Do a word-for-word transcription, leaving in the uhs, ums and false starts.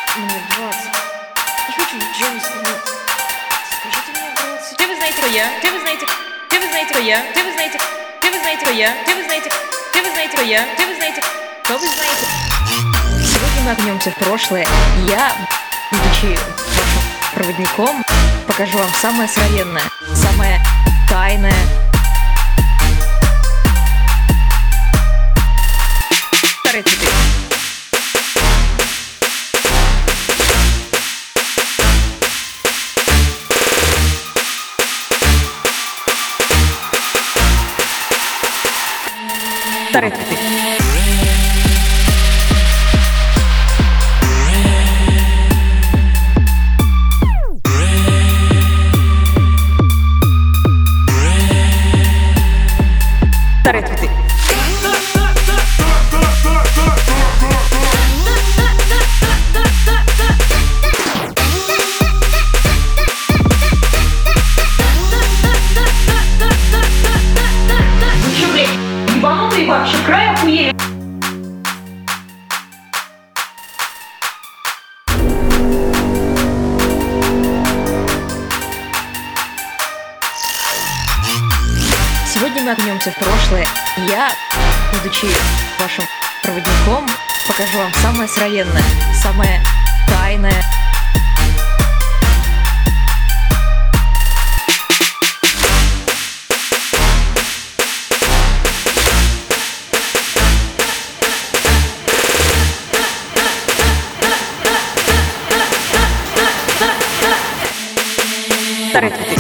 Мне двадцать. Не хочу ничего не снимать. Скажите мне двадцать. Где вы знаете, кто я? Где вы знаете? Где вы знаете, кто я? Где вы знаете? Где вы знаете, кто я? Где вы знаете? Где вы знаете, кто я? Где вы знаете? Кто вы знаете? Сегодня мы окунемся в прошлое. Я, будучи вашим проводником, покажу вам самое сокровенное, самое тайное. Старые цветы. Старые цветы. Старые цветы. Вы чё, блядь, ебанутые вообще, в край охуели? Сегодня мы окунемся в прошлое. Я, будучи вашим проводником, покажу вам самое сокровенное, самое тайное. Старые цветы.